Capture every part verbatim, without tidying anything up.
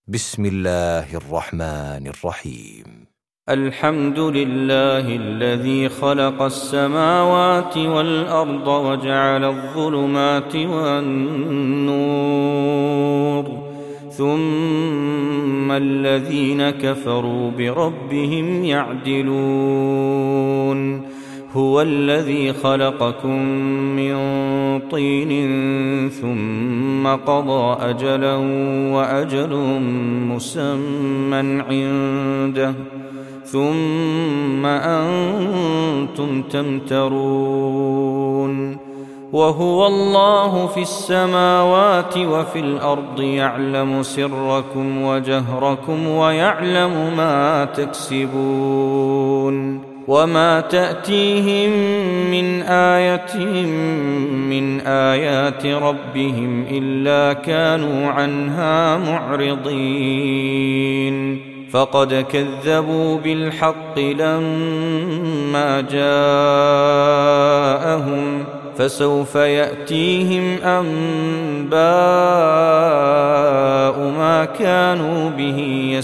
بسم الله الرحمن الرحيم. الحمد لله الذي خلق السماوات والأرض وجعل الظلمات والنور ثم الذين كفروا بربهم يعدلون. هو الذي خلقكم من طين ثم قضى أجلا وأجل مسمى عنده ثم أنتم تمترون. وهو الله في السماوات وفي الأرض يعلم سركم وجهركم ويعلم ما تكسبون. وما تأتيهم من آية من آيات ربهم إلا كانوا عنها معرضين. فقد كذبوا بالحق لما جاءهم فسوف يأتيهم أنباء ما كانوا به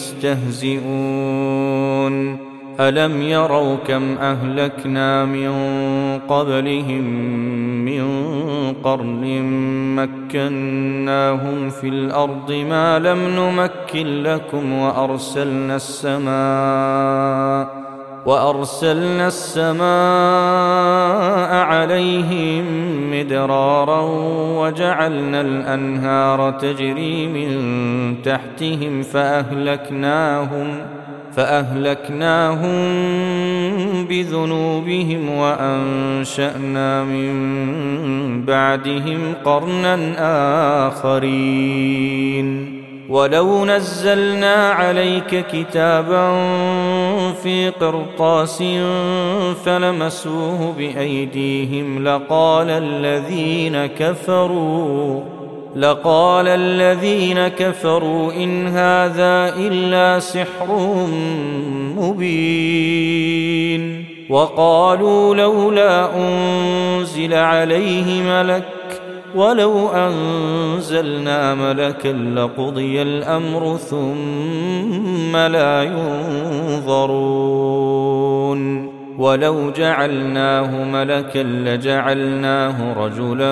يستهزئون. ألم يروا كم أهلكنا من قبلهم من قرن مكناهم في الأرض ما لم نمكن لكم وأرسلنا السماء وأرسلنا السماء عليهم مدرارا وجعلنا الأنهار تجري من تحتهم فأهلكناهم فأهلكناهم بذنوبهم وأنشأنا من بعدهم قرنا آخرين. ولو نزلنا عليك كتابا في قرطاس فلمسوه بأيديهم لقال الذين كفروا لقال الذين كفروا إن هذا إلا سحر مبين. وقالوا لولا أنزل عليه ملك ولو أنزلنا ملكا لقضي الأمر ثم لا ينظرون. ولو جعلناه ملكا لجعلناه رجلا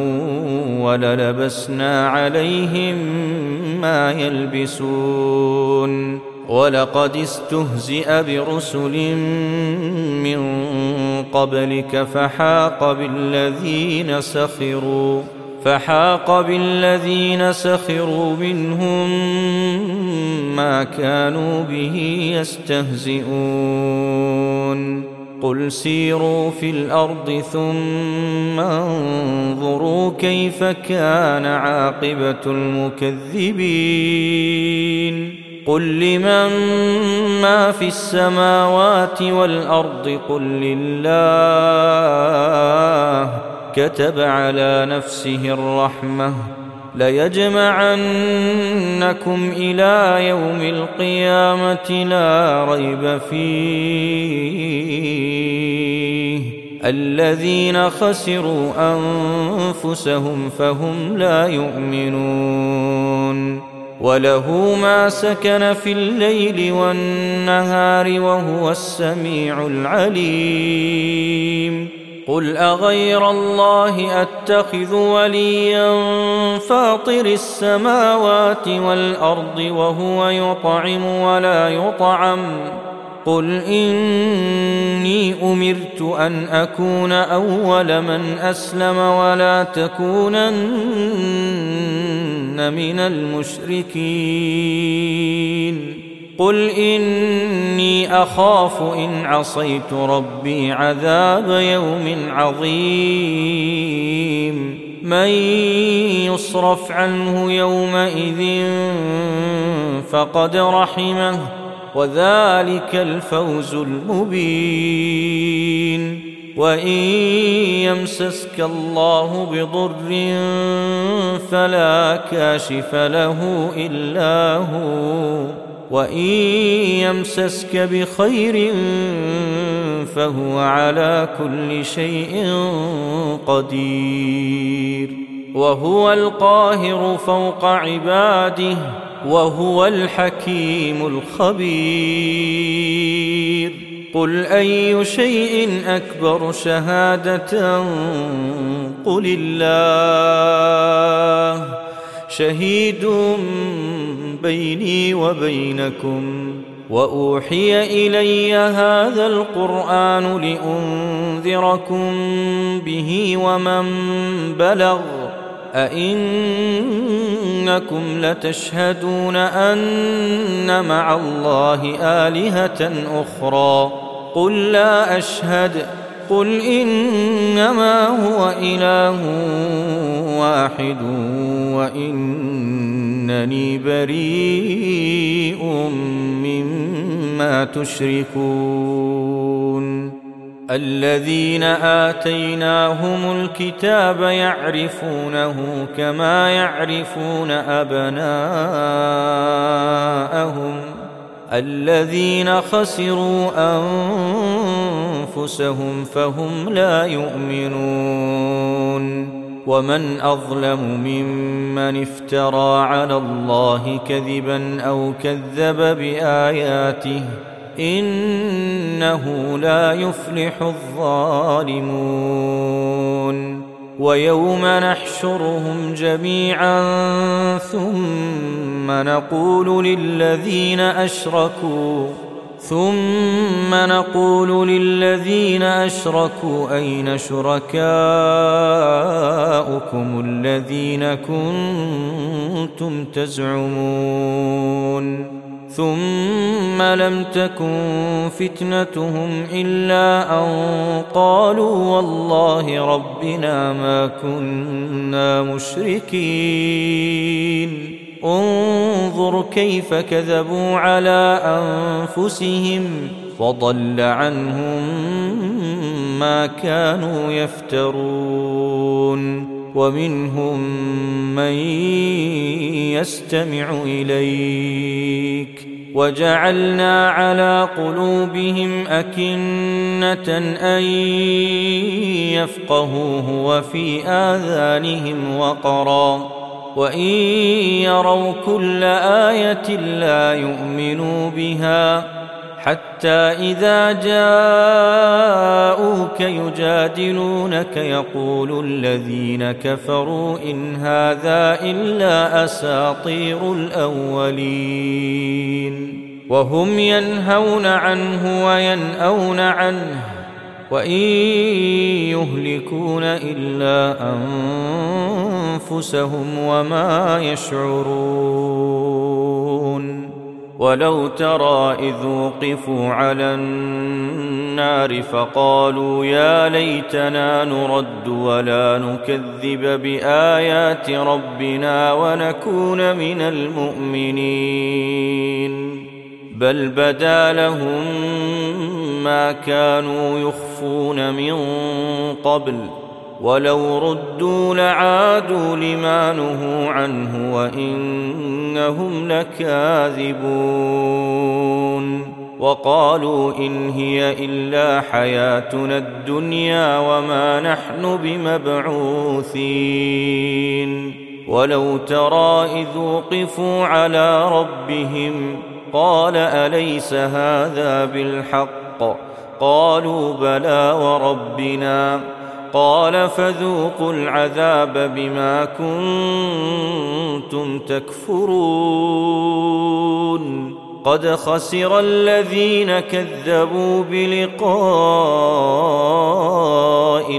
وللبسنا عليهم ما يلبسون. ولقد استهزئ برسل من قبلك فحاق بالذين سخروا فحاق بالذين سخروا منهم ما كانوا به يستهزئون. قل سيروا في الأرض ثم انظروا كيف كان عاقبة المكذبين. قل لمن ما في السماوات والأرض قل لله كتب على نفسه الرحمة ليجمعنكم إلى يوم القيامة لا ريب فيه الذين خسروا أنفسهم فهم لا يؤمنون. وله ما سكن في الليل والنهار وهو السميع العليم. قل أغير الله أتخذ وليا فاطر السماوات والأرض وهو يطعم ولا يطعم قل إني أمرت أن أكون أول من أسلم ولا تكونن من المشركين. قل إني أخاف إن عصيت ربي عذاب يوم عظيم. من يصرف عنه يومئذ فقد رحمه وذلك الفوز المبين. وإن يمسسك الله بضر فلا كاشف له إلا هو وإن يمسسك بخير فهو على كل شيء قدير. وهو القاهر فوق عباده وهو الحكيم الخبير. قل أي شيء أكبر شهادة قل الله شهيد بيني وبينكم وأوحي إلي هذا القرآن لأنذركم به ومن بلغ أئنكم لتشهدون أن مع الله آلهة أخرى قل لا أشهد قل إنما هو إله واحد وإنني بريء مما تشركون. الذين آتيناهم الكتاب يعرفونه كما يعرفون أبناءهم الذين خسروا أنفسهم فهم لا يؤمنون. ومن أظلم ممن افترى على الله كذبا أو كذب بآياته إنه لا يفلح الظالمون. ويوم نحشرهم جميعا ثم نقول للذين أشركوا ثم نقول للذين أشركوا أين شركاؤكم الذين كنتم تزعمون ثم لم تكن فتنتهم إلا أن قالوا والله ربنا ما كنا مشركين. انظر كيف كذبوا على أنفسهم وضل عنهم ما كانوا يفترون. ومنهم من يستمع إليك وجعلنا على قلوبهم أكنة أن يفقهوه وفي آذانهم وقرا وإن يروا كل آية لا يؤمنوا بها حتى إذا جاءوك يجادلونك يقول الذين كفروا إن هذا إلا أساطير الأولين. وهم ينهون عنه وينأون عنه وإن يهلكون إلا أنفسهم وما يشعرون. ولو ترى إذ وقفوا على النار فقالوا يا ليتنا نرد ولا نكذب بآيات ربنا ونكون من المؤمنين بل بدا لهم ما كانوا يخفون من قبل ولو ردوا لعادوا لما نهوا عنه وإنهم لكاذبون. وقالوا إن هي إلا حياتنا الدنيا وما نحن بمبعوثين. ولو ترى إذ وقفوا على ربهم قال أليس هذا بالحق قالوا بلى وربنا قال فذوقوا العذاب بما كنتم تكفرون. قد خسر الذين كذبوا بلقاء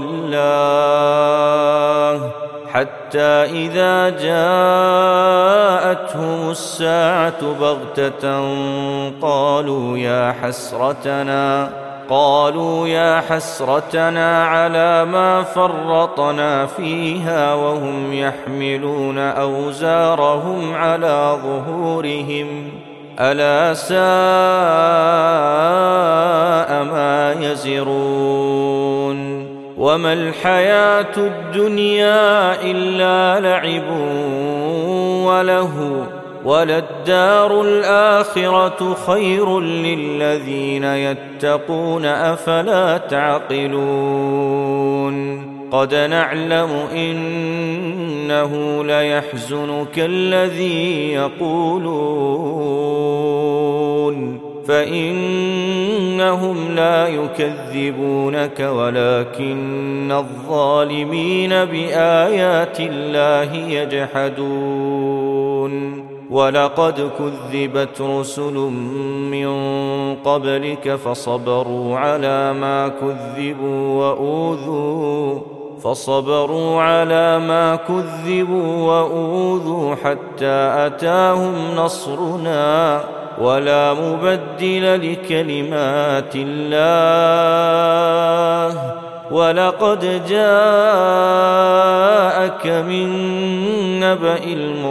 الله حتى إذا جاءتهم الساعة بغتة قالوا يا حسرتنا قالوا يا حسرتنا على ما فرطنا فيها وهم يحملون أوزارهم على ظهورهم ألا ساء ما يزرون. وما الحياة الدنيا إلا لعب وله وللدار الآخرة خير للذين يتقون أفلا تعقلون. قد نعلم إنه ليحزنك الذي يقولون فإنهم لا يكذبونك ولكن الظالمين بآيات الله يجحدون ولقد كذبت رسل من قبلك فصبروا على ما كذبوا وأوذوا فصبروا على ما كذبوا وأوذوا حتى أتاهم نصرنا ولا مبدل لكلمات الله ولقد جاءك من نبأ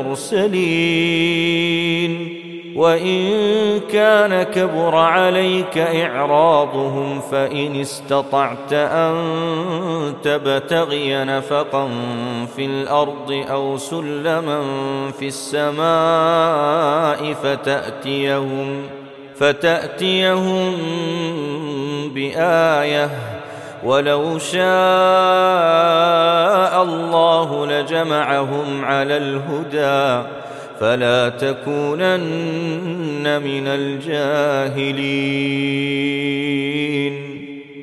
المرسلين وإن كان كبر عليك إعراضهم فإن استطعت أن تبتغي نفقا في الأرض أو سلما في السماء فتأتيهم فتأتيهم بآية ولو شاء الله لجمعهم على الهدى فلا تكونن من الجاهلين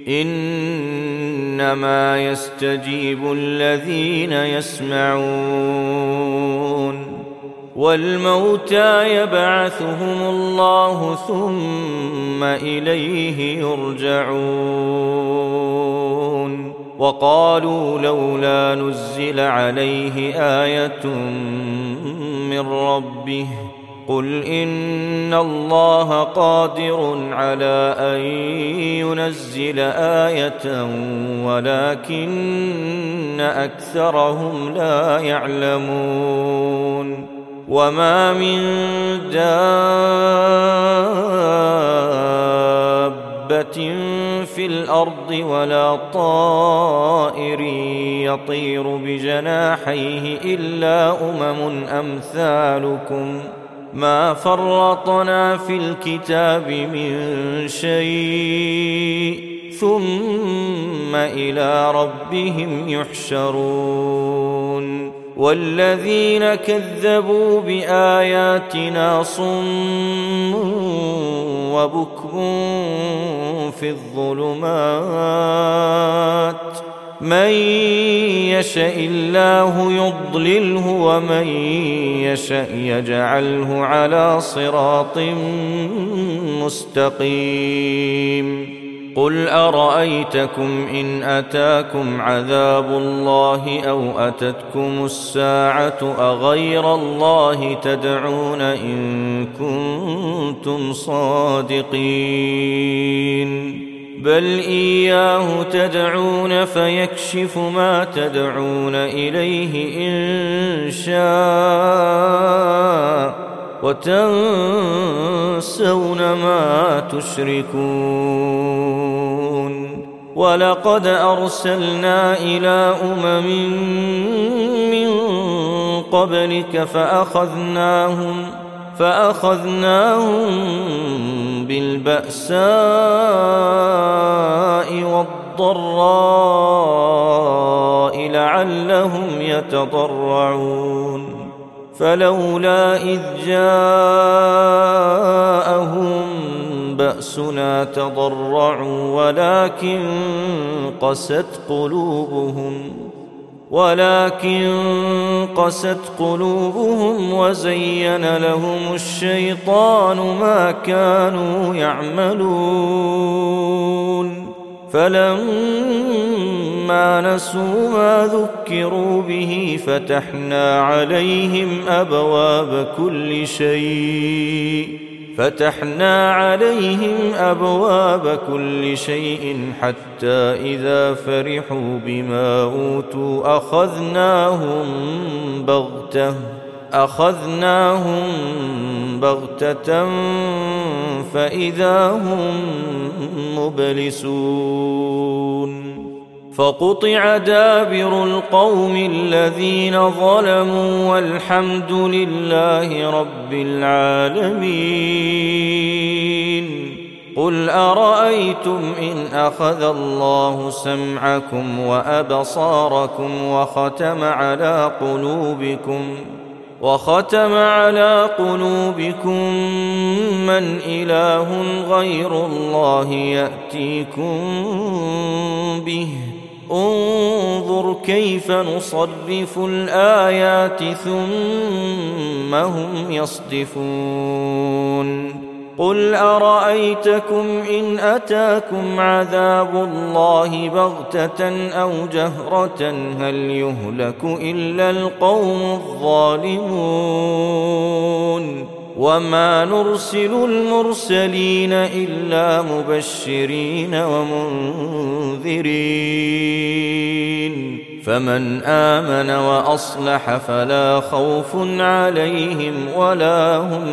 إنما يستجيب الذين يسمعون والموتى يبعثهم الله ثم إليه يرجعون وقالوا لولا نزل عليه آية من ربه قل إن الله قادر على أن ينزل آية ولكن أكثرهم لا يعلمون وما من دابة في الأرض ولا طائر يطير بجناحيه إلا أمم أمثالكم ما فرطنا في الكتاب من شيء ثم إلى ربهم يحشرون والذين كذبوا بآياتنا صم وبكم في الظلمات من يشاء الله يضلله ومن يشاء يجعله على صراط مستقيم قل أرأيتكم إن أتاكم عذاب الله أو أتتكم الساعة أغير الله تدعون إن كنتم صادقين بل إياه تدعون فيكشف ما تدعون إليه إن شاء وتنسون ما تشركون ولقد أرسلنا إلى أمم من قبلك فأخذناهم فأخذناهم بالبأساء والضراء لعلهم يتضرعون فلولا إذ جاءهم بأسنا تضرعوا ولكن قست قلوبهم ولكن قست قلوبهم وزين لهم الشيطان ما كانوا يعملون فلما نسوا ما ذكروا به فتحنا عليهم أبواب كل شيء فتحنا عليهم أبواب كل شيء حتى إذا فرحوا بما أوتوا أخذناهم بغتة أخذناهم بغتة فإذا هم مبلسون فقطع دابر القوم الذين ظلموا والحمد لله رب العالمين قل أرأيتم إن أخذ الله سمعكم وأبصاركم وختم على قلوبكم وختم على قلوبكم من إله غير الله يأتيكم به انظر كيف نصرف الآيات ثم هم يصدفون قل أرأيتكم إن أتاكم عذاب الله بغتة أو جهرة هل يهلك إلا القوم الظالمون وما نرسل المرسلين إلا مبشرين ومنذرين فمن آمن وأصلح فلا خوف عليهم ولا هم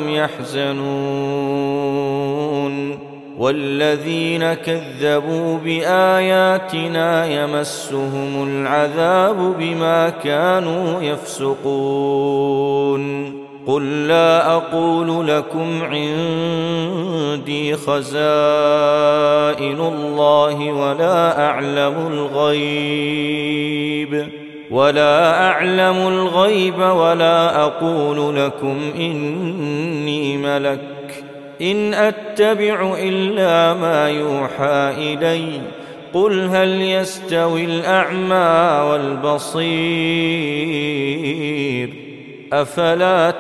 يحزنون والذين كذبوا بآياتنا يمسهم العذاب بما كانوا يفسقون قل لا أقول لكم عندي خزائن الله ولا أعلم الغيب ولا أعلم الغيب ولا أقول لكم إني ملك إن أتبع إلا ما يوحى إلي قل هل يستوي الأعمى والبصير أفلا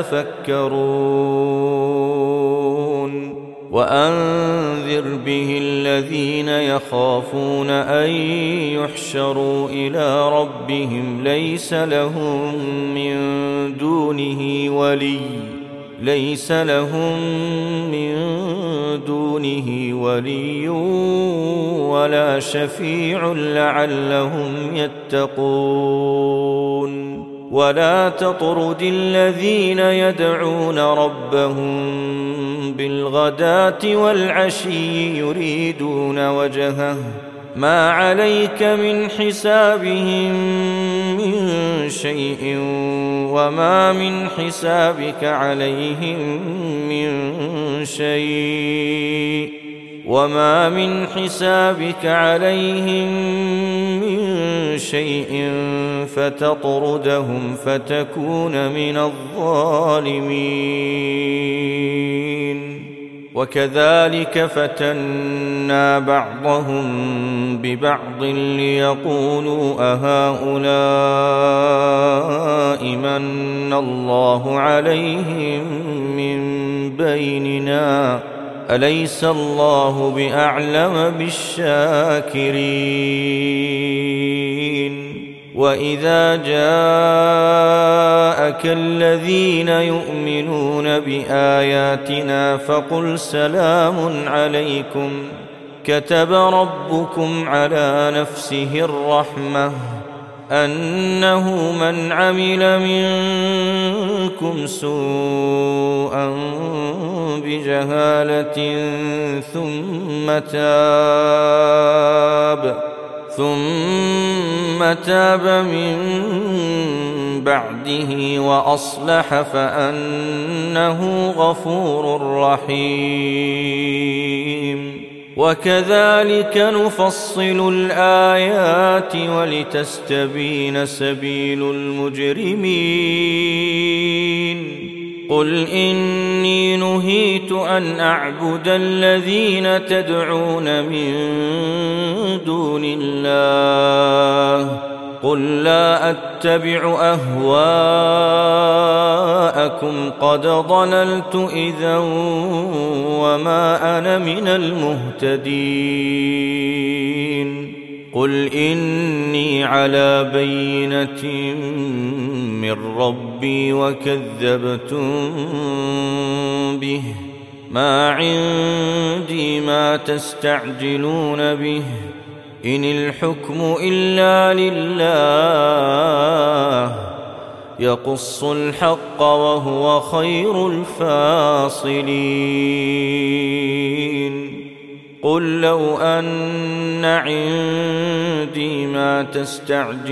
تتفكرون وأنذر به الذين يخافون أن يحشروا إلى ربهم ليس لهم من دونه ولي ليس لهم من دونه ولي ولا شفيع لعلهم يتقون ولا تطرد الذين يدعون ربهم بالغداة والعشي يريدون وجهه ما عليك من حسابهم من شيء وما من حسابك عليهم من شيء وما من حسابك عليهم من شيء فتطردهم فتكون من الظالمين وكذلك فتنا بعضهم ببعض ليقولوا أهؤلاء من الله عليهم من بيننا أليس الله بأعلم بالشاكرين وإذا جاءك الذين يؤمنون بآياتنا فقل سلام عليكم كتب ربكم على نفسه الرحمة أنه من عمل منكم سوءا بجهالة ثم تاب ثم تاب من بعده وأصلح فأنه غفور رحيم وكذلك نفصل الآيات ولتستبين سبيل المجرمين قل إني نهيت أن أعبد الذين تدعون من دون الله قل لا أتبع أهواءكم قد ضللت إذا وما أنا من المهتدين قل إني على بينة من ربي وكذبتم به ما عندي ما تستعجلون به إن الحكم إلا لله يقص الحق وهو خير الفاصلين قل لو أن عندي ما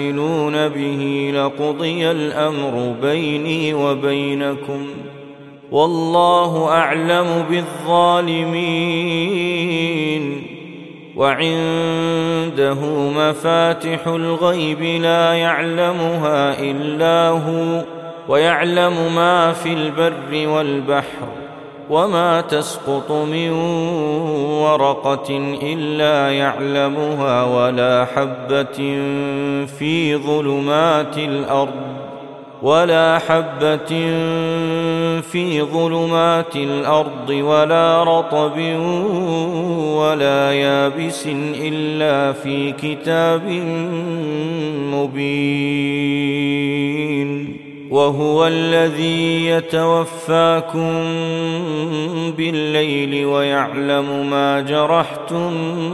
تستعجلون به لقضي الأمر بيني وبينكم والله أعلم بالظالمين. وعنده مفاتح الغيب لا يعلمها إلا هو، ويعلم ما في البر والبحر، وما تسقط من ورقة إلا يعلمها، ولا حبة في ظلمات الأرض ولا حبة في ظلمات الأرض ولا رطب ولا يابس إلا في كتاب مبين. وهو الذي يتوفاكم بالليل ويعلم ما جرحتم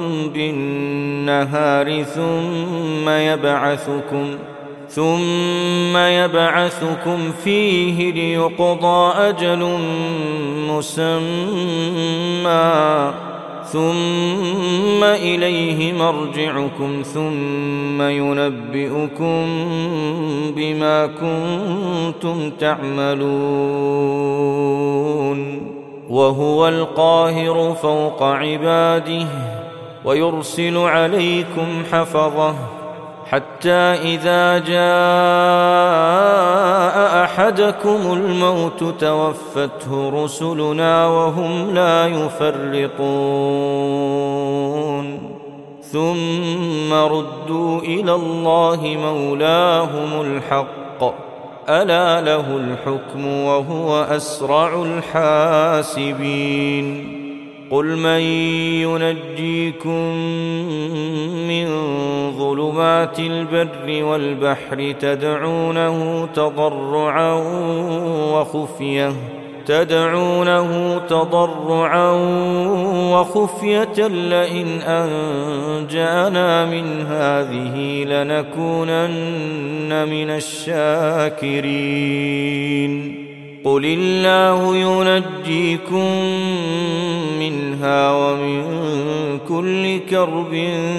بالنهار ثم يبعثكم ثم يبعثكم فيه ليقضى أجل مسمى، ثم إليه مرجعكم ثم ينبئكم بما كنتم تعملون. وهو القاهر فوق عباده ويرسل عليكم حفظه، حتى إذا جاء أحدكم الموت توفته رسلنا وهم لا يفرطون، ثم ردوا إلى الله مولاهم الحق، ألا له الحكم وهو أسرع الحاسبين. قل من ينجيكم من ظلمات البر والبحر تدعونه تضرعا وخفية تدعونه تضرعا وخفية لئن أنجانا من هذه لنكونن من الشاكرين. قل الله ينجيكم منها ومن كل كرب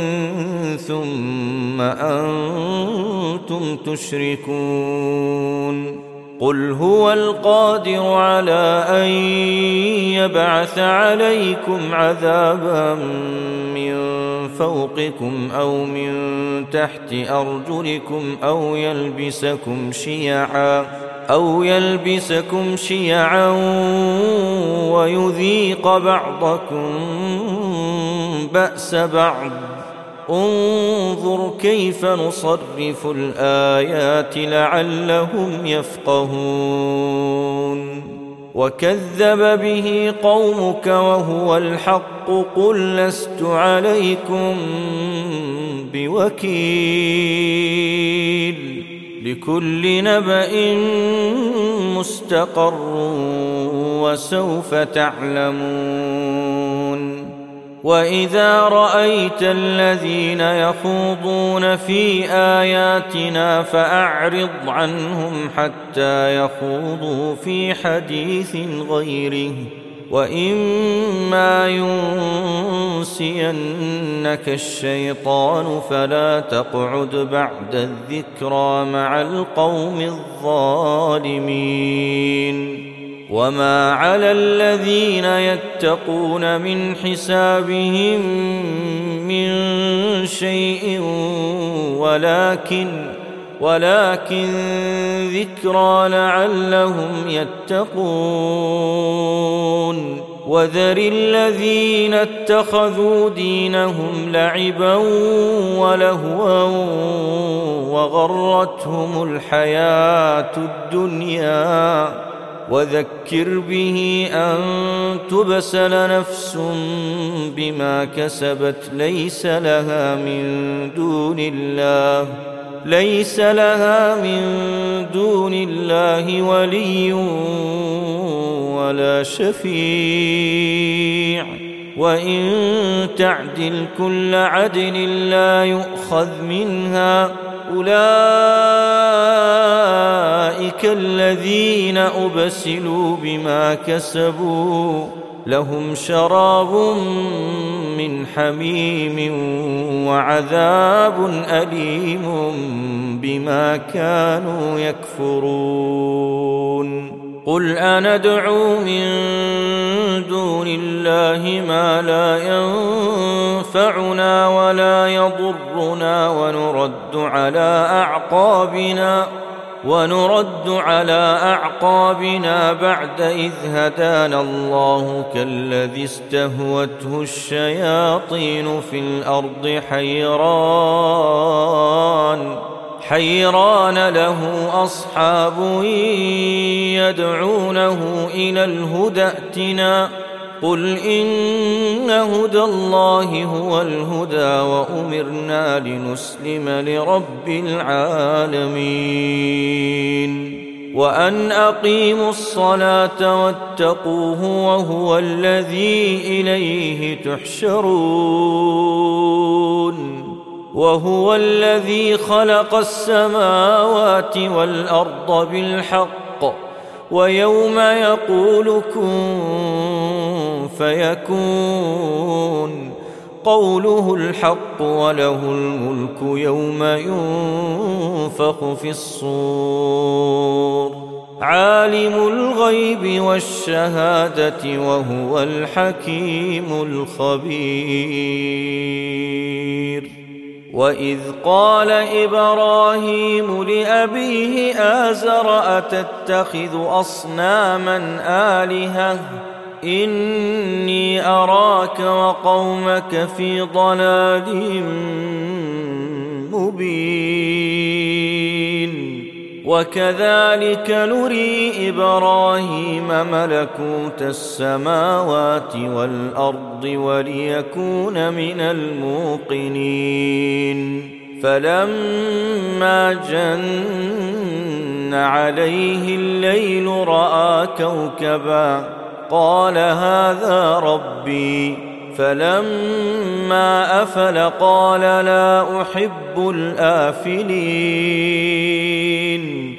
ثم أنتم تشركون. قل هو القادر على أن يبعث عليكم عذابا من فوقكم أو من تحت أرجلكم أو يلبسكم شيعا أو يلبسكم شيعا ويذيق بعضكم بأس بعض. انظر كيف نصرف الآيات لعلهم يفقهون. وكذب به قومك وهو الحق قل لست عليكم بوكيل، لكل نبأ مستقر وسوف تعلمون. وإذا رأيت الذين يخوضون في آياتنا فأعرض عنهم حتى يخوضوا في حديث غيره، وإما ينسينك الشيطان فلا تقعد بعد الذكرى مع القوم الظالمين. وما على الذين يتقون من حسابهم من شيء ولكن ولكن ذكرى لعلهم يتقون. وذر الذين اتخذوا دينهم لعبا ولهوا وغرتهم الحياة الدنيا، وذكر به أن تبسل نفس بما كسبت ليس لها من دون الله ليس لها من دون الله ولي ولا شفيع، وإن تعدل كل عدل لا يؤخذ منها. أولئك الذين أبسلوا بما كسبوا لهم شراب من حميم وعذاب أليم بما كانوا يكفرون. قل أندعو من دون الله ما لا ينفعنا ولا يضرنا ونرد على أعقابنا ونرد على أعقابنا بعد إذ هدانا الله كالذي استهوته الشياطين في الأرض حيران حيران له أصحاب يدعونه إلى الهدى ائتنا قل إن هدى الله هو الهدى وأمرنا لنسلم لرب العالمين وأن أقيموا الصلاة واتقوه وهو الذي إليه تحشرون وهو الذي خلق السماوات والأرض بالحق ويوم يقول كن فيكون قوله الحق وله الملك يوم ينفخ في الصور عالم الغيب والشهادة وهو الحكيم الخبير وإذ قال إبراهيم لأبيه آزر أتتخذ أصناما آلهة إني أراك وقومك في ضلال مبين وكذلك نري إبراهيم ملكوت السماوات والأرض وليكون من الموقنين فلما جن عليه الليل رأى كوكبا قال هذا ربي فلما أفل قال لا أحب الآفلين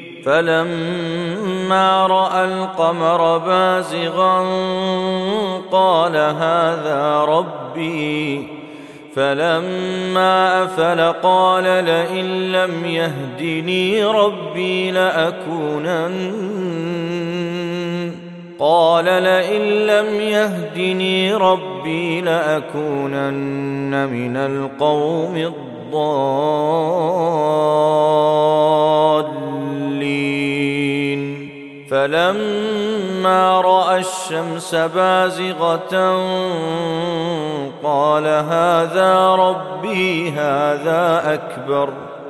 فلما رأى القمر بازغا قال هذا ربي فلما أفل قال لئن لم يهدني ربي لأكونن قال لئن لم يهدني ربي لأكونن من القوم الضالين فلما رأى الشمس بازغة قال هذا ربي هذا أكبر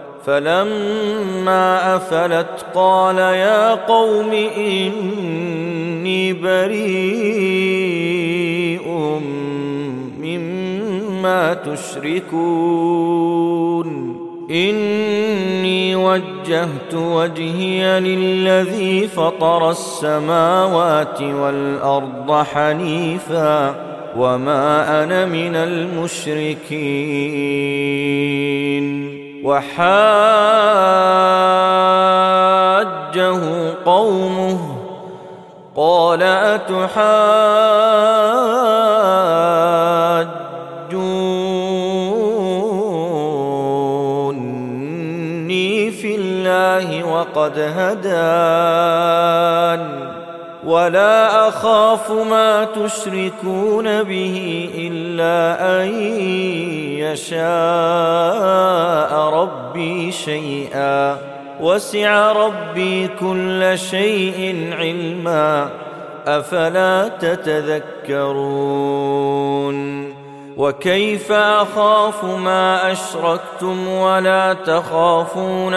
فلما أفلت قال يا قوم إني بريء مما تشركون إني وجهت وجهي للذي فطر السماوات والأرض حنيفا وما أنا من المشركين وحاجه قومه قال أتحاجوني في الله وقد هدان ولا أخاف ما تشركون به إلا أن يشاء ربي شيئا وسع ربي كل شيء علما أفلا تتذكرون وكيف أخاف ما أشركتم ولا تخافون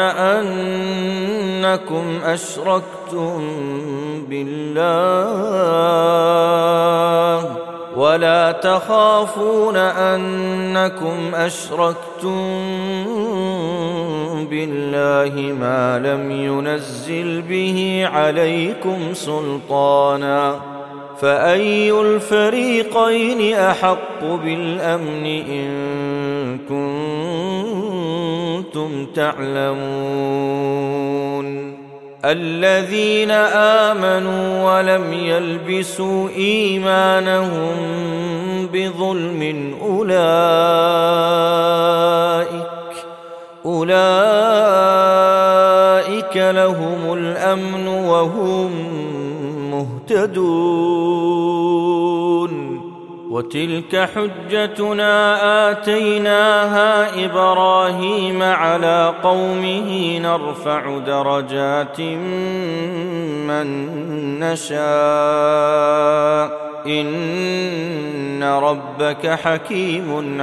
أنكم أشركتم بالله ولا تخافون أنكم أشركتم بالله ما لم ينزل به عليكم سلطانا فأي الفريقين أحق بالأمن إن كنتم تعلمون الذين آمنوا ولم يلبسوا إيمانهم بظلم أولئك أولئك لهم الأمن وهم مهتدون وتلك حجتنا آتيناها إبراهيم على قومه نرفع درجات من نشاء إن ربك حكيم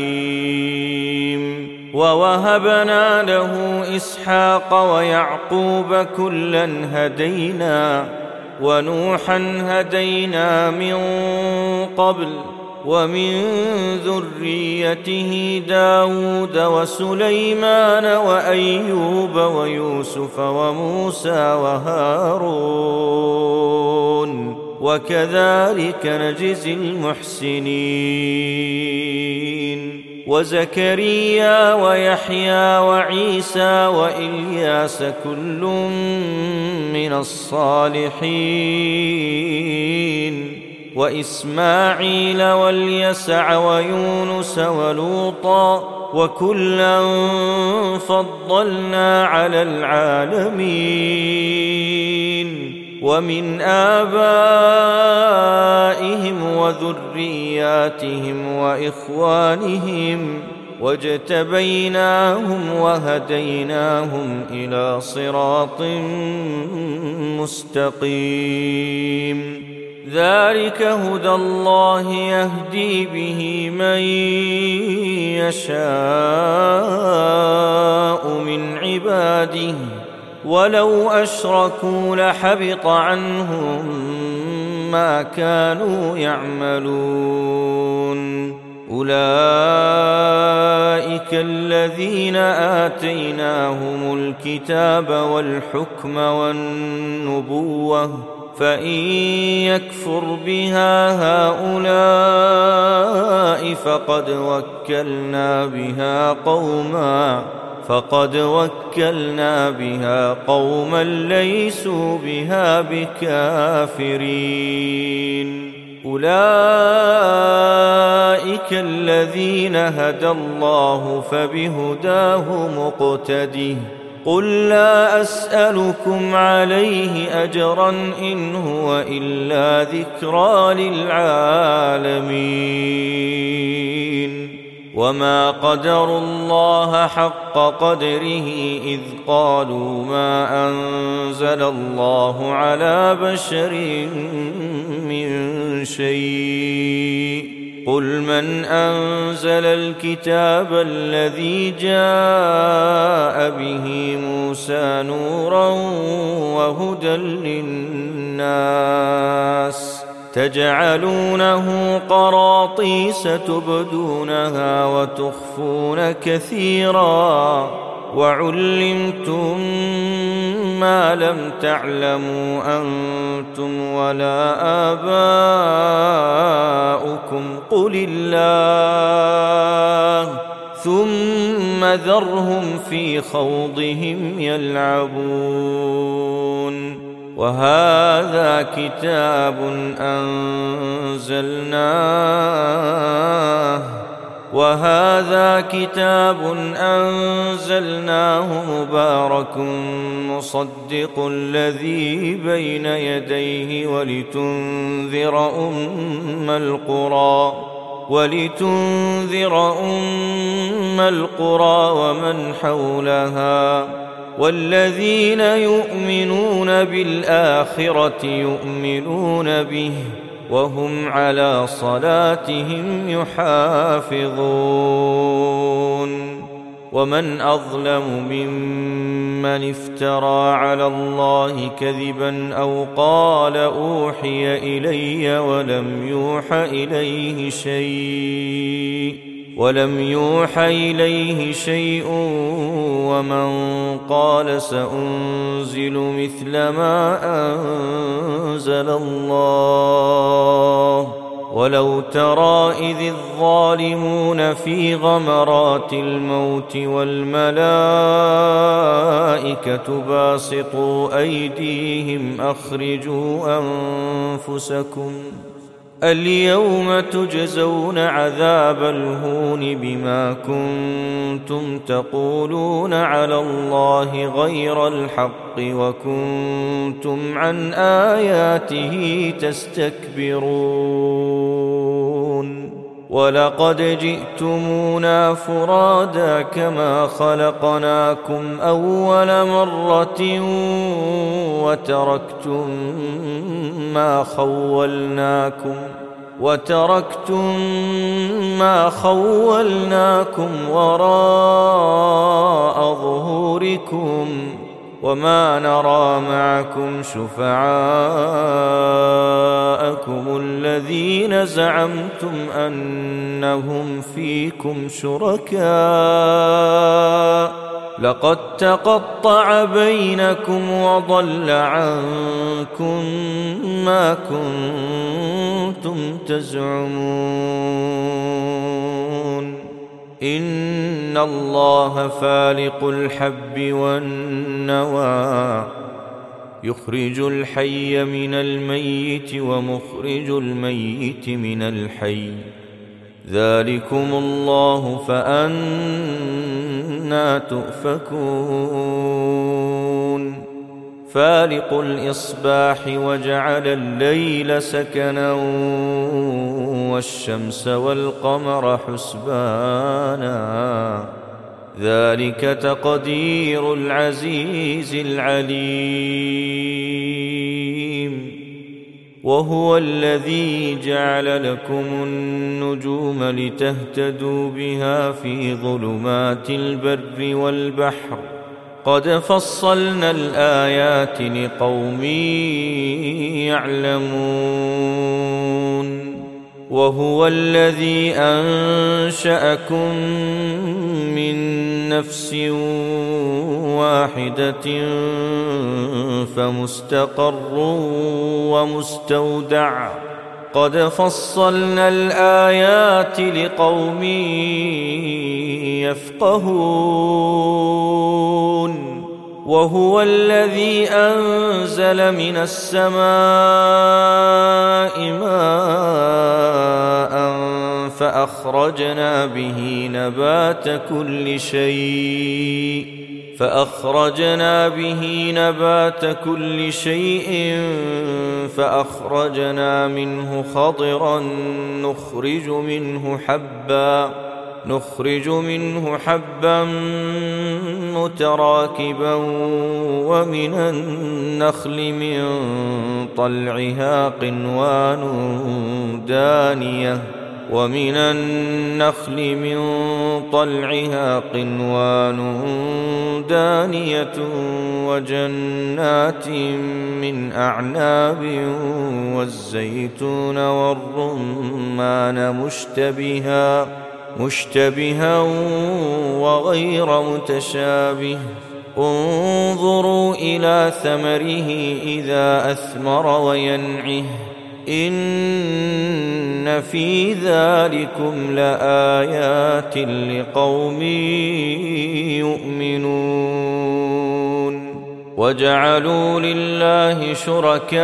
عليم ووهبنا له إسحاق ويعقوب كلا هدينا ونوحا هدينا من قبل ومن ذريته داود وسليمان وأيوب ويوسف وموسى وهارون وكذلك نجزي المحسنين وزكريا ويحيى وعيسى وإلياس كل من الصالحين وإسماعيل واليسع ويونس ولوطا وكلا فضلنا على العالمين ومن آبائهم وذرياتهم وإخوانهم واجتبيناهم وهديناهم إلى صراط مستقيم ذلك هدى الله يهدي به من يشاء من عباده ولو أشركوا لحبط عنهم ما كانوا يعملون أولئك الذين آتيناهم الكتاب والحكم والنبوة فإن يكفر بها هؤلاء فقد وكلنا بها قوما فقد وكلنا بها قوما ليسوا بها بكافرين أولئك الذين هدى الله فبهداه مقتده قل لا أسألكم عليه أجرا إن هو إلا ذكرى للعالمين وما قدروا الله حق قدره إذ قالوا ما أنزل الله على بشر من شيء قل من أنزل الكتاب الذي جاء به موسى نورا وهدى للناس تجعلونه قراطيس تبدونها وتخفون كثيرا وعلمتم ما لم تعلموا أنتم ولا آباؤكم قل الله ثم ذرهم في خوضهم يلعبون وهذا كتاب أنزلناه وهذا كتاب أنزلناه مبارك مصدق الذي بين يديه ولتنذر أم القرى ولتنذر أم القرى ومن حولها والذين يؤمنون بالآخرة يؤمنون به وهم على صلاتهم يحافظون ومن أظلم ممن افترى على الله كذبا أو قال أوحي إلي ولم يوح إليه شيء ولم يوح إليه شيء ومن قال سأنزل مثل ما أنزل الله ولو ترى إذ الظالمون في غمرات الموت والملائكة باسطوا أيديهم أخرجوا أنفسكم اليوم تجزون عذاب الهون بما كنتم تقولون على الله غير الحق وكنتم عن آياته تستكبرون ولقد جئتمونا فرادا كما خلقناكم أول مرة وتركتم ما خولناكم وتركتم ما خولناكم وراء ظهوركم وما نرى معكم شفعاءكم الذين زعمتم أنهم فيكم شركاء لقد تقطع بينكم وضل عنكم ما كنتم تزعمون إن الله فالق الحب والنوى يخرج الحي من الميت ومخرج الميت من الحي ذلكم الله فأنى تؤفكون فالق الإصباح وجعل الليل سكنا والشمس والقمر حسبانا ذلك تقدير العزيز العليم وهو الذي جعل لكم النجوم لتهتدوا بها في ظلمات البر والبحر قد فصلنا الآيات لقوم يعلمون وهو الذي أنشأكم من نفس واحدة فمستقر ومستودع قد فصلنا الآيات لقوم يفقهون وهو الذي أنزل من السماء ماء فأخرجنا به نبات كل شيء فأخرجنا به نبات كل شيء فأخرجنا منه خضرا نخرج منه حبا نخرج منه حبا متراكبا ومن النخل من طلعها قنوان دانية ومن النخل من طلعها قنوان دانية وجنات من أعناب والزيتون والرمان مشتبها مشتبها وغير متشابه انظروا إلى ثمره إذا أثمر وينعه إن في ذلكم لآيات لقوم يؤمنون وجعلوا لله شركاء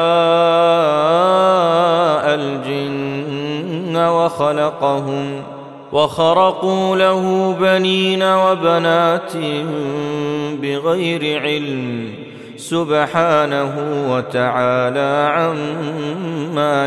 الجن وخلقهم وخرقوا له بنين وبنات بغير علم سبحانه وتعالى عما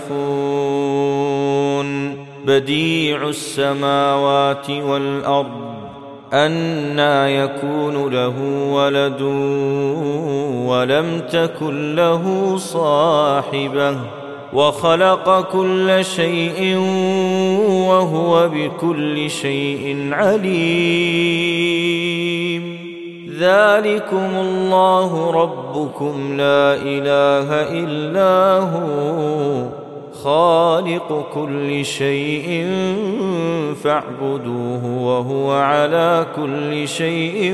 يصفون بديع السماوات والأرض أنى يكون له ولد ولم تكن له صاحبة وخلق كل شيء وهو بكل شيء عليم ذلكم الله ربكم لا إله إلا هو خالق كل شيء فاعبدوه وهو على كل شيء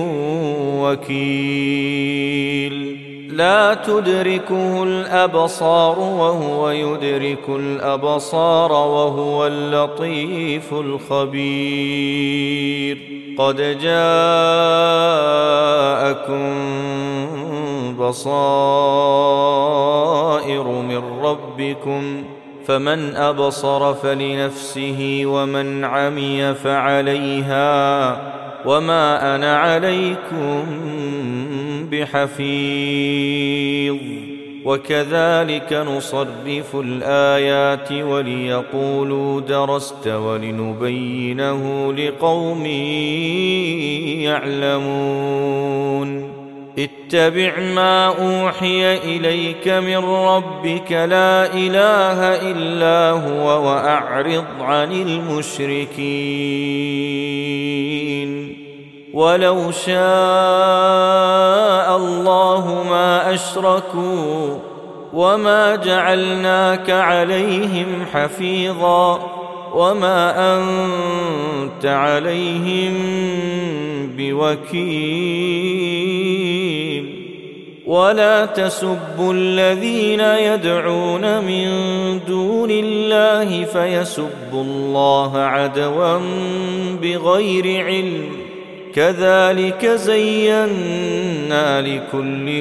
وكيل لا تدركه الأبصار وهو يدرك الأبصار وهو اللطيف الخبير قد جاءكم بصائر من ربكم فمن أبصر فلنفسه ومن عمي فعليها وما أنا عليكم بحفيظ. وكذلك نصرف الآيات وليقولوا درست ولنبينه لقوم يعلمون. اتبع ما أوحي إليك من ربك لا إله إلا هو وأعرض عن المشركين. ولو شاء الله ما أشركوا وما جعلناك عليهم حفيظا وما أنت عليهم بوكيل. ولا تسبوا الذين يدعون من دون الله فيسبوا الله عدوا بغير علم كذلك زينا لكل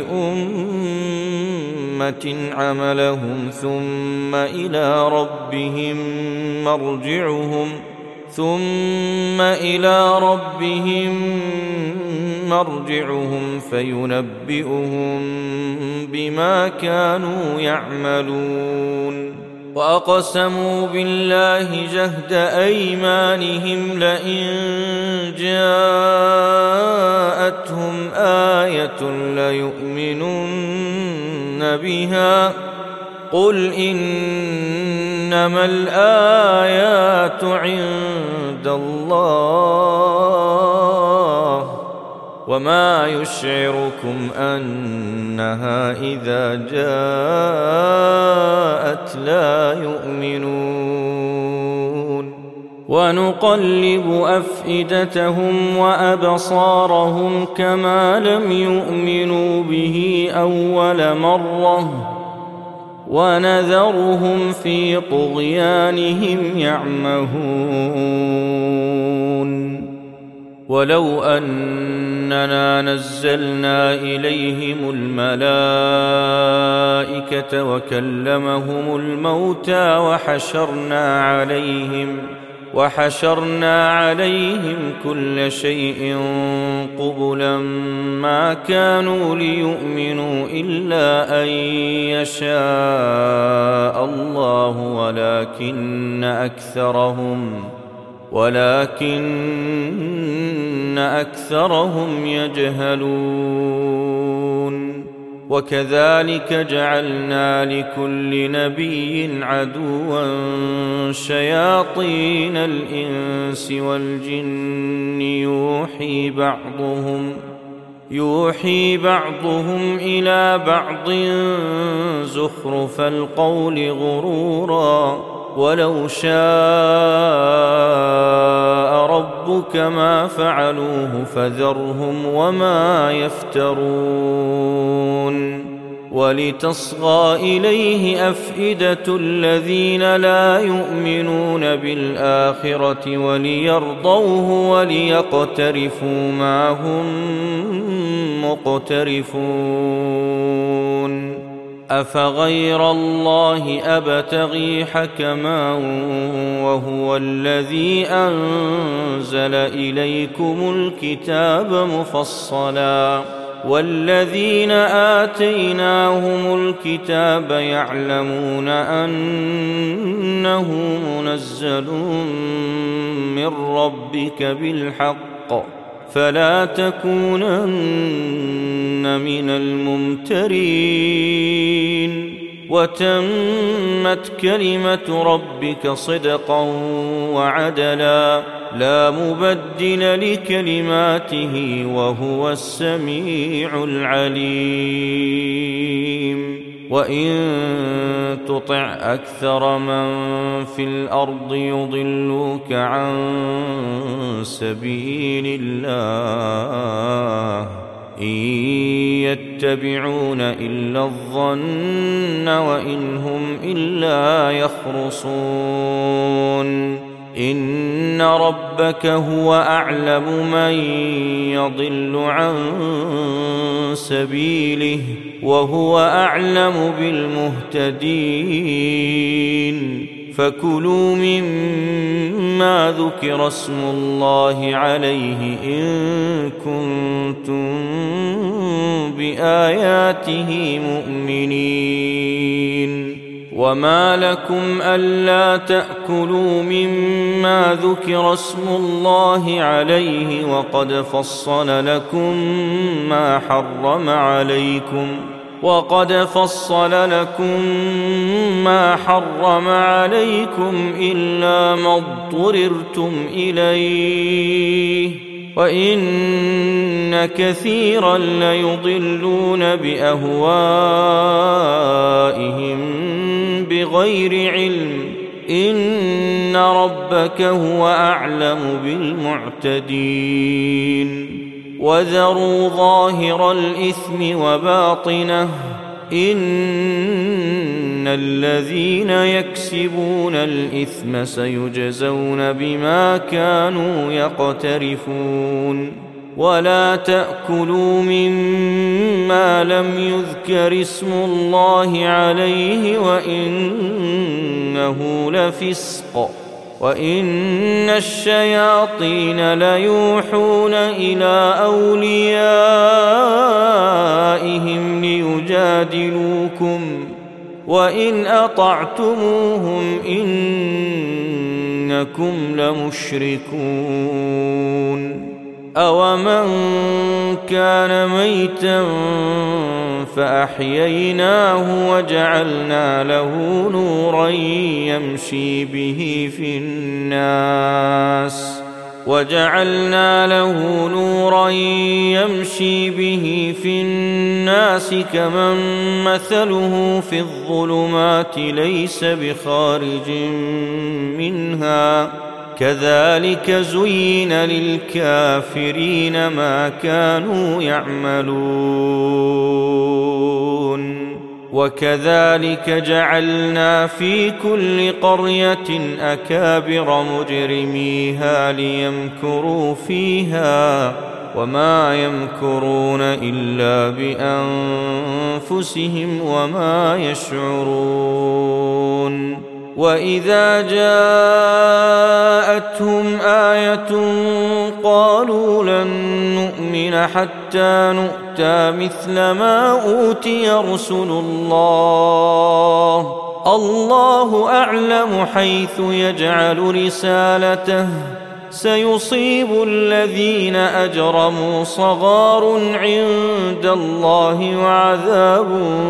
أمة عملهم ثم إلى ربهم مرجعهم ثم إلى ربهم مرجعهم فينبئهم بما كانوا يعملون. وأقسموا بالله جهد أيمانهم لئن جاءتهم آية ليؤمنن بها قل إنما الآيات عند الله وما يشعركم أنها إذا جاءت لا يؤمنون. ونقلب أفئدتهم وأبصارهم كما لم يؤمنوا به أول مرة ونذرهم في طغيانهم يعمهون. ولو أننا نزلنا إليهم الملائكة وكلمهم الموتى وحشرنا عليهم وحشرنا عليهم كل شيء قبلا ما كانوا ليؤمنوا إلا أن يشاء الله ولكن أكثرهم ولكن أكثرهم يجهلون. وكذلك جعلنا لكل نبي عدوا شياطين الإنس والجن يوحي بعضهم يوحي بعضهم إلى بعض زخرف القول غرورا ولو شاء ربك ما فعلوه فذرهم وما يفترون. ولتصغى إليه أفئدة الذين لا يؤمنون بالآخرة وليرضوه وليقترفوا ما هم مقترفون. أفغير الله أبتغي حكما وهو الذي أنزل إليكم الكتاب مفصلا والذين آتيناهم الكتاب يعلمون أنه منزل من ربك بالحق فلا تكونن من الممترين. وتمت كلمة ربك صدقا وعدلا لا مبدل لكلماته وهو السميع العليم. وإن تطع أكثر من في الأرض يضلوك عن سبيل الله إن يتبعون إلا الظن وإن هم إلا يخرصون. إن ربك هو أعلم من يضل عن سبيله وهو أعلم بالمهتدين فكلوا مما ذكر اسم الله عليه إن كنتم بآياته مؤمنين وما لكم ألا تأكلوا مما ذكر اسم الله عليه وقد فصل لكم ما حرم عليكم وقد فصل لكم ما حرم عليكم إلا ما اضطررتم إليه وإن كثيرا ليضلون بأهوائهم بغير علم إن ربك هو أعلم بالمعتدين وذروا ظاهر الإثم وباطنه إن الذين يكسبون الإثم سيجزون بما كانوا يقترفون ولا تأكلوا مما لم يذكر اسم الله عليه وإنه لفسق وإن الشياطين ليوحون إلى أوليائهم ليجادلوكم وإن أطعتموهم إنكم لمشركون أومن كان ميتا فأحييناه وجعلنا له نورا يمشي به في الناس وجعلنا له نورا يمشي به في الناس كمن مثله في الظلمات ليس بخارج منها كذلك زين للكافرين ما كانوا يعملون وكذلك جعلنا في كل قرية أكابر مجرميها ليمكروا فيها وما يمكرون إلا بأنفسهم وما يشعرون وإذا جاءتهم آية قالوا لن نؤمن حتى نؤتى مثل ما أوتي رسل الله الله أعلم حيث يجعل رسالته سيصيب الذين أجرموا صغار عند الله وعذاب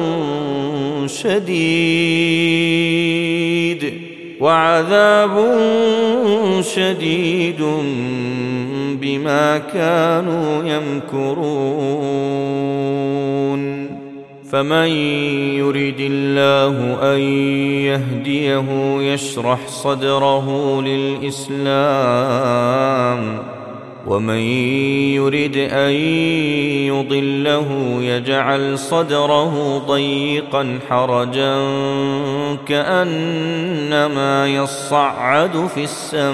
شديد وعذاب شديد بما كانوا يمكرون فمن يرد الله أن يهديه يشرح صدره للإسلام ومن يرد أن يضله يجعل صدره ضيقا حرجا كأنما يصعد في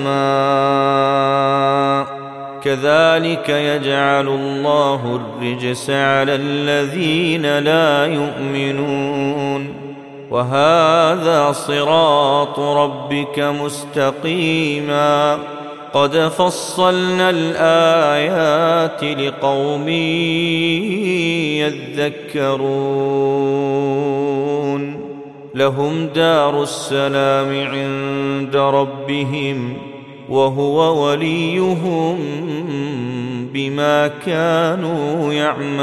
السماء كذلك يجعل الله الرجس على الذين لا يؤمنون وهذا صراط ربك مستقيما قد فصلنا الآيات لقوم يذكرون لهم دار السلام عند ربهم وهو وليهم بما كانوا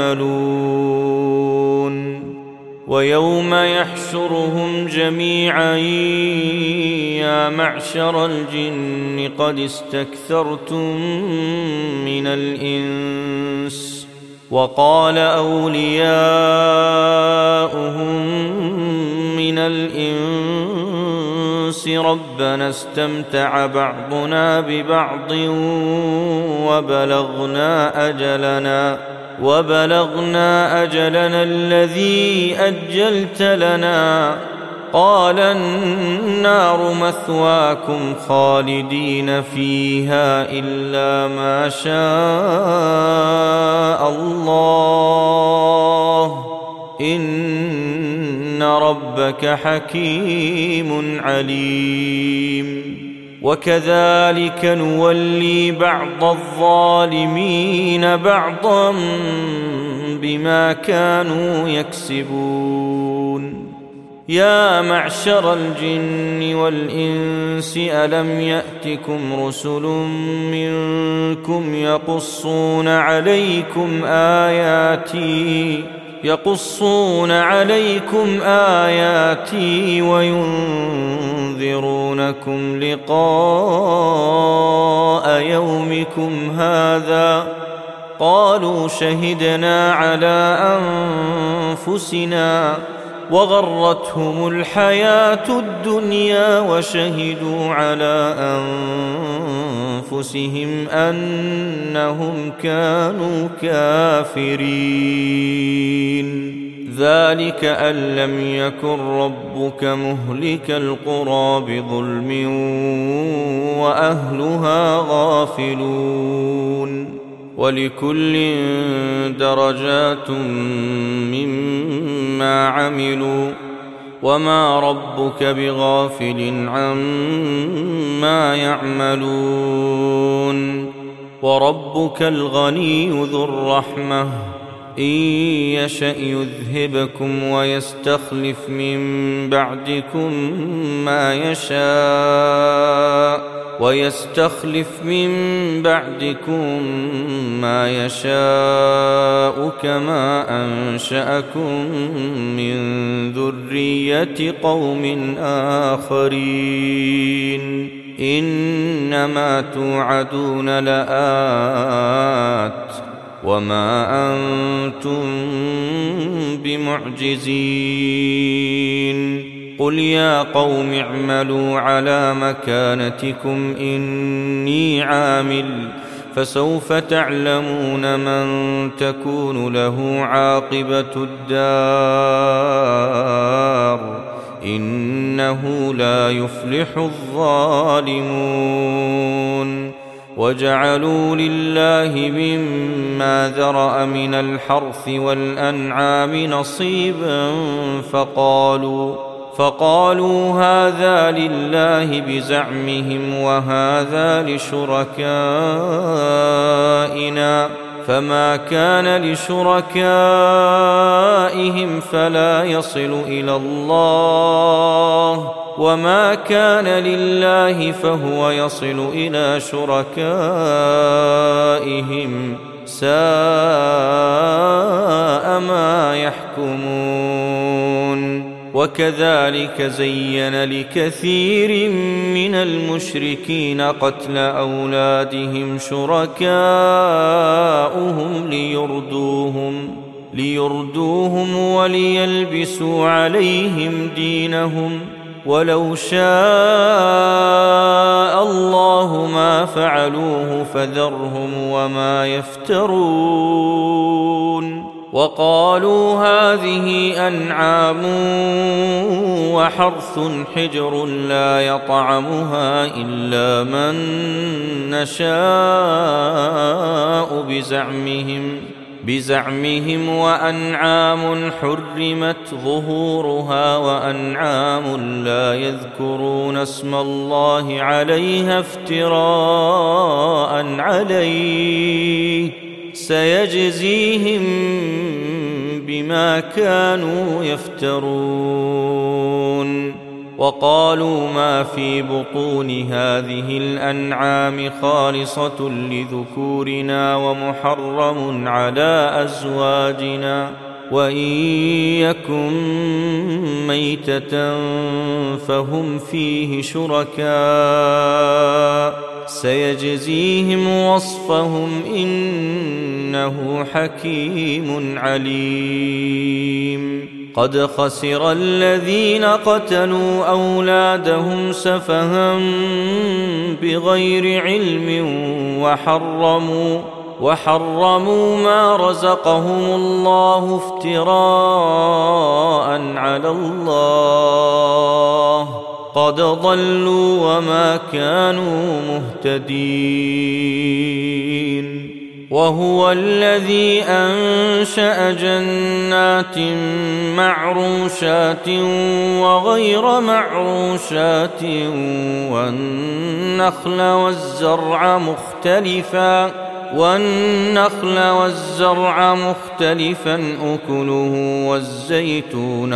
يعملون ويوم يحشرهم جميعا يا معشر الجن قد استكثرتم من الإنس وقال أولياؤهم من الإنس ربنا استمتع بعضنا ببعض وبلغنا أجلنا وبلغنا أجلنا الذي أجلت لنا قال النار مثواكم خالدين فيها إلا ما شاء الله إن ربك حكيم عليم. وكذلك نولي بعض الظالمين بعضا بما كانوا يكسبون. يا معشر الجن والإنس ألم يأتكم رسل منكم يقصون عليكم آياتي يقصون عليكم آياتي وينذرونكم لقاء يومكم هذا؟ قالوا شهدنا على أنفسنا وغرتهم الحياة الدنيا وشهدوا على أنفسهم أنهم كانوا كافرين. ذلك أن لم يكن ربك مهلك القرى بظلم وأهلها غافلون. ولكل درجات مما عملوا وما ربك بغافل عما يعملون. وربك الغني ذو الرحمة إن يشأ يذهبكم ويستخلف من بعدكم ما يشاء ويستخلف من بعدكم ما يشاء كما أنشأكم من ذرية قوم آخرين. إنما توعدون لآت وما أنتم بمعجزين. قل يا قوم اعملوا على مكانتكم إني عامل فسوف تعلمون من تكون له عاقبة الدار إنه لا يفلح الظالمون. وجعلوا لله مما ذرأ من الحرث والأنعام نصيبا فقالوا فقالوا هذا لله بزعمهم وهذا لشركائنا فما كان لشركائهم فلا يصل إلى الله وما كان لله فهو يصل إلى شركائهم ساء ما يحكمون. وكذلك زين لكثير من المشركين قتل أولادهم شركاؤهم ليردوهم ليردوهم وليلبسوا عليهم دينهم ولو شاء الله ما فعلوه فذرهم وما يفترون. وقالوا هذه أنعام وحرث حجر لا يطعمها إلا من نشاء بزعمهم بزعمهم وأنعام حرمت ظهورها وأنعام لا يذكرون اسم الله عليها افتراء عليه سيجزيهم بما كانوا يفترون. وقالوا ما في بطون هذه الأنعام خالصة لذكورنا ومحرم على أزواجنا وإن يكن ميتة فهم فيه شركاء سيجزيهم وصفهم إنه حكيم عليم. قد خسر الذين قتلوا أولادهم سفها بغير علم وحرموا وحرموا ما رزقهم الله افتراء على الله قد ضلوا وما كانوا مهتدين. وهو الذي أنشأ جنات معروشات وغير معروشات والنخل والزرع مختلفا والنخل والزرع مختلفا أكله والزيتون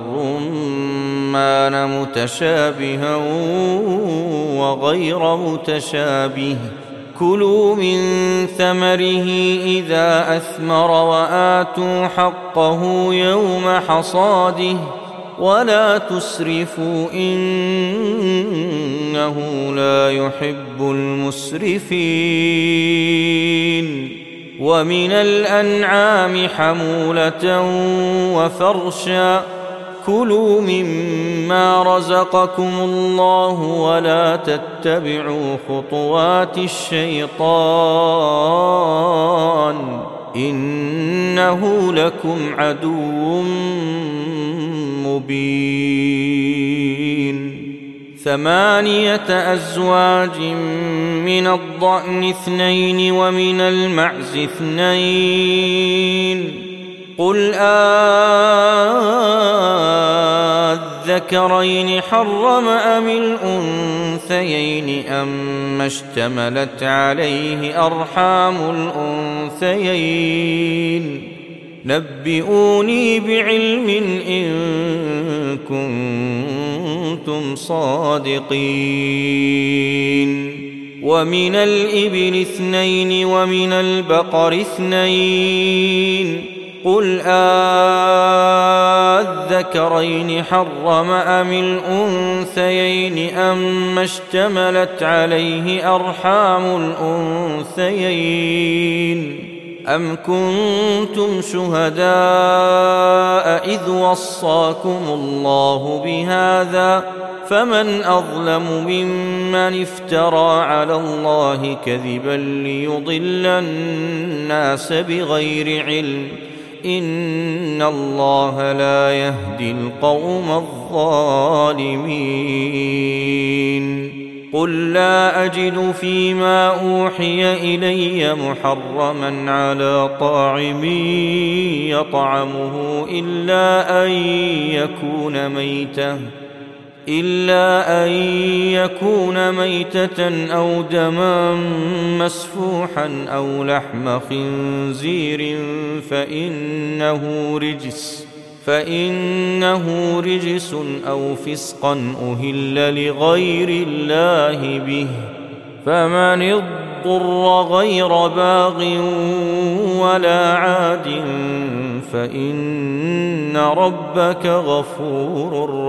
والرمان متشابها وغير متشابه كلوا من ثمره إذا أثمر وآتوا حقه يوم حصاده ولا تسرفوا إنه لا يحب المسرفين ومن الأنعام حمولة وفرشا كلوا مما رزقكم الله ولا تتبعوا خطوات الشيطان إنه لكم عدو مبين ثمانية أزواج من الضأن اثنين ومن المعز اثنين قل أذكرين حرم أم الأنثيين أم اشتملت عليه أرحام الأنثيين نبئوني بعلم إن كنتم صادقين ومن الإبل اثنين ومن البقر اثنين قل أذكرين حرم أم الأنثيين أم اشتملت عليه أرحام الأنثيين أم كنتم شهداء إذ وصاكم الله بهذا فمن أظلم ممن افترى على الله كذبا ليضل الناس بغير علم إن الله لا يهدي القوم الظالمين قل لا أجد فيما أوحي إلي محرما على طاعم يطعمه إلا أن يكون ميتة إلا أن يكون ميتة أو دما مسفوحا أو لحم خنزير فإنه رجس فإنه رجس أو فسقا أهل لغير الله به فمن اضطر غير باغ ولا عاد فإن ربك غفور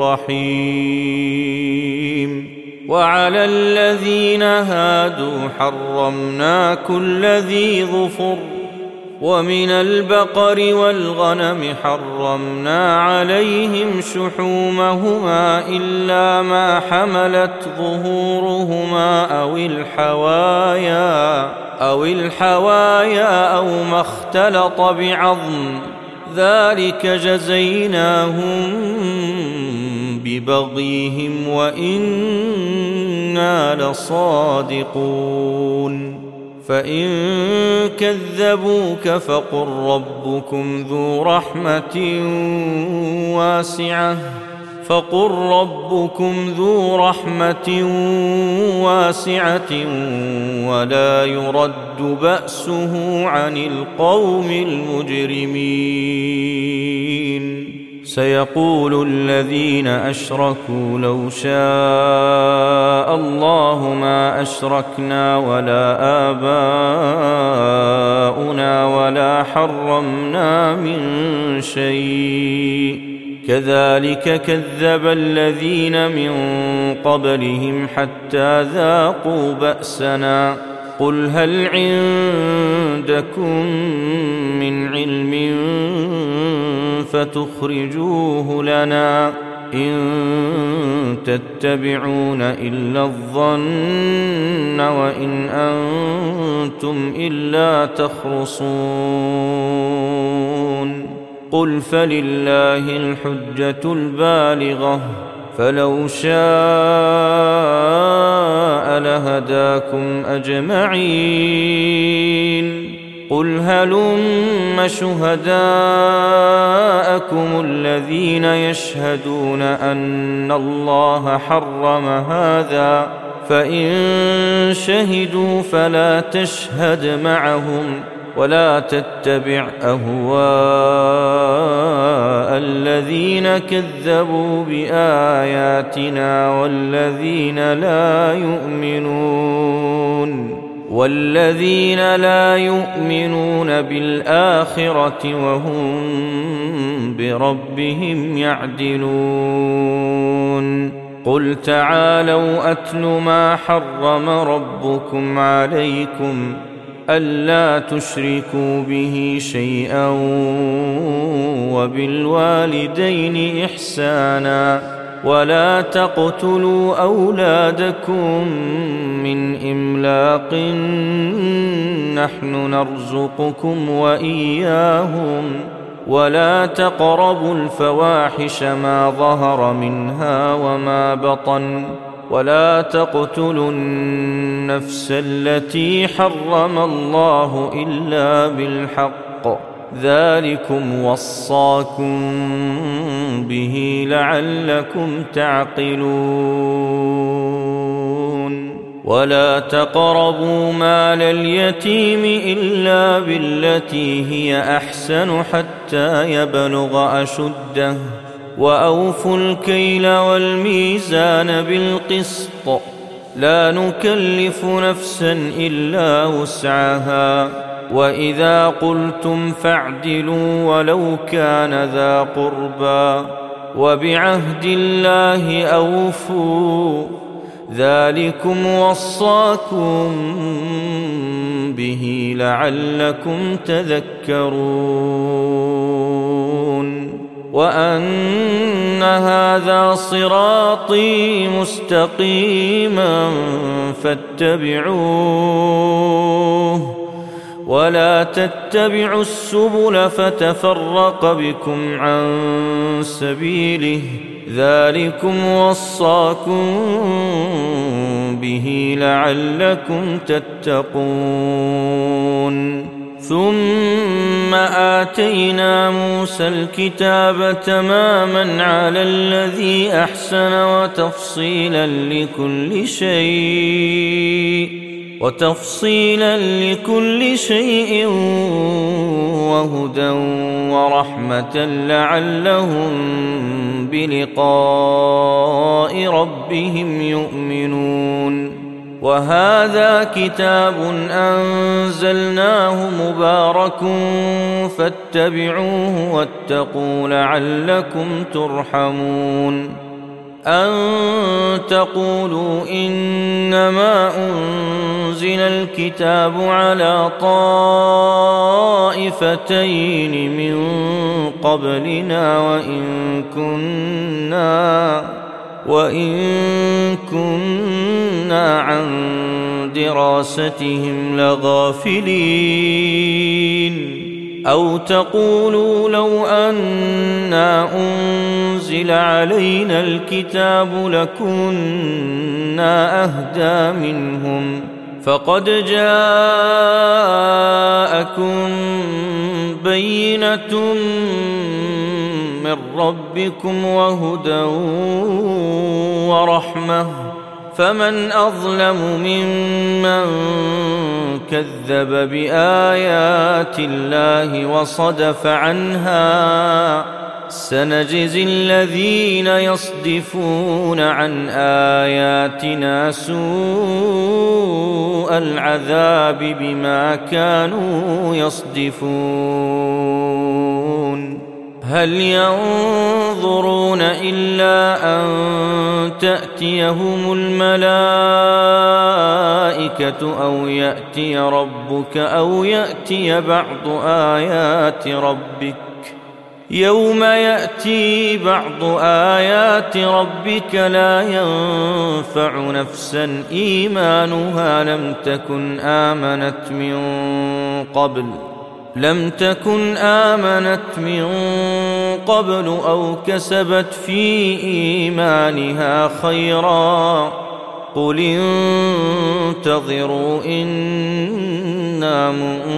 رحيم وعلى الذين هادوا حرمنا كل ذي ظفر ومن البقر والغنم حرمنا عليهم شحومهما إلا ما حملت ظهورهما أو الحوايا أو الحوايا أو ما اختلط بعظم ذلك جزيناهم ببغيهم وإنا لصادقون فإن كذبوك فقل ربكم ذو رحمة واسعة فقل ربكم ذو رحمة واسعة ولا يرد بأسه عن القوم المجرمين سيقول الذين أشركوا لو شاء الله ما أشركنا ولا آباؤنا ولا حرمنا من شيء كذلك كذب الذين من قبلهم حتى ذاقوا بأسنا قل هل عندكم من علم فتخرجوه لنا إن تتبعون إلا الظن وإن أنتم إلا تخرصون قل فلله الحجة البالغة فلو شاء لهداكم أجمعين قل هلم شهداءكم الذين يشهدون أن الله حرم هذا فإن شهدوا فلا تشهد معهم ولا تتبع أهواء الذين كذبوا بآياتنا والذين لا يؤمنون والذين لا يؤمنون بالآخرة وهم بربهم يعدلون قل تعالوا أتل ما حرم ربكم عليكم ألا تشركوا به شيئا وبالوالدين إحسانا ولا تقتلوا أولادكم من إملاق نحن نرزقكم وإياهم ولا تقربوا الفواحش ما ظهر منها وما بطن ولا تقتلوا النفس التي حرم الله إلا بالحق ذلكم وصاكم به لعلكم تعقلون ولا تقربوا مال اليتيم إلا بالتي هي أحسن حتى يبلغ أشده وأوفوا الكيل والميزان بالقسط لا نكلف نفسا إلا وسعها وإذا قلتم فاعدلوا ولو كان ذا قربى وبعهد الله أوفوا ذلكم وصاكم به لعلكم تذكرون وأن هذا صراطي مستقيما فاتبعوه ولا تتبعوا السبل فتفرق بكم عن سبيله ذلكم وصاكم به لعلكم تتقون ثم آتينا موسى الكتاب تماما على الذي أحسن وتفصيلا لكل شيء وتفصيلا لكل شيء وهدى ورحمة لعلهم بلقاء ربهم يؤمنون وهذا كتاب أنزلناه مبارك فاتبعوه واتقوا لعلكم ترحمون أن تقولوا إنما أنزل الكتاب على طائفتين من قبلنا وإن كنا وإن كنا عن دراستهم لغافلين أو تقولوا لو أنا أنزل علينا الكتاب لكنا أهدى منهم فقد جاءكم بينة من ربكم وهدى ورحمة فمن أظلم ممن كذب بآيات الله وصدف عنها سنجزي الذين يصدفون عن آياتنا سوء العذاب بما كانوا يصدفون هل ينظرون إلا أن تأتيهم الملائكة أو يأتي ربك أو يأتي بعض آيات ربك يوم يأتي بعض آيات ربك لا ينفع نفسا إيمانها لم تكن آمنت من قبل لم تكن آمنت من قبل أو كسبت في إيمانها خيرا قل انتظروا إنا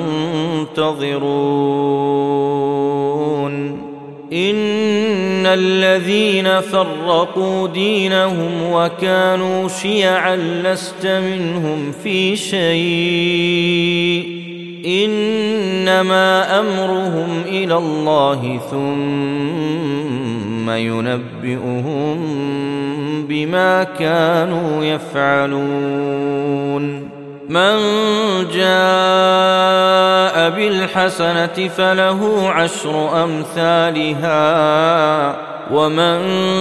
منتظرون إن الذين فرقوا دينهم وكانوا شيعا لست منهم في شيء إنما أمرهم إلى الله ثم ينبئهم بما كانوا يفعلون من جاء بالحسنة فله عشر أمثالها ومن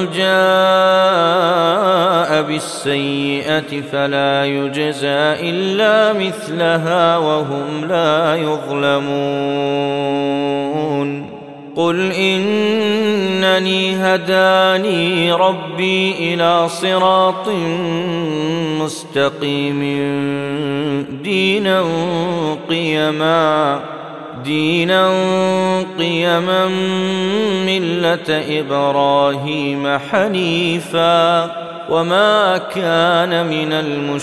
جاء بالسيئة فلا يجزى إلا مثلها وهم لا يظلمون قل إنني هداني ربي إلى صراط مستقيم دينا قيما دينا قيما ملة إبراهيم حنيفا وما كان من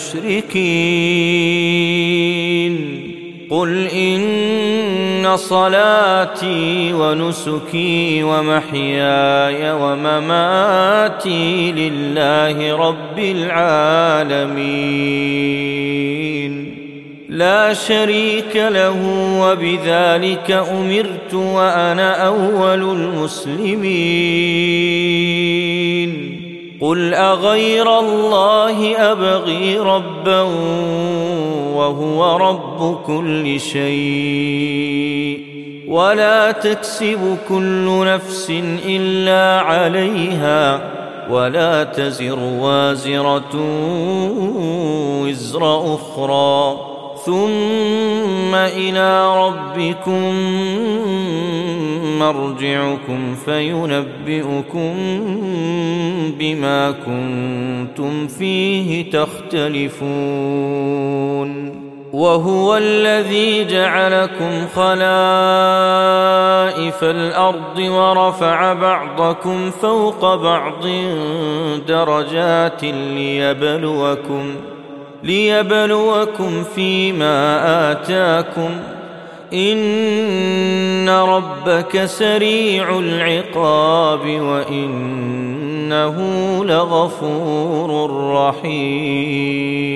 المشركين قل إن صلاتي ونسكي ومحياي ومماتي لله رب العالمين لا شريك له وبذلك أمرت وأنا أول المسلمين قل أغير الله أبغي ربا وهو رب كل شيء ولا تكسب كل نفس إلا عليها ولا تزر وازرة وزر أخرى ثم إلى ربكم مرجعكم فينبئكم بما كنتم فيه تختلفون وهو الذي جعلكم خلائف الأرض ورفع بعضكم فوق بعض درجات ليبلوكم ليبلوكم فيما آتاكم إن ربك سريع العقاب وإنه لغفور رحيم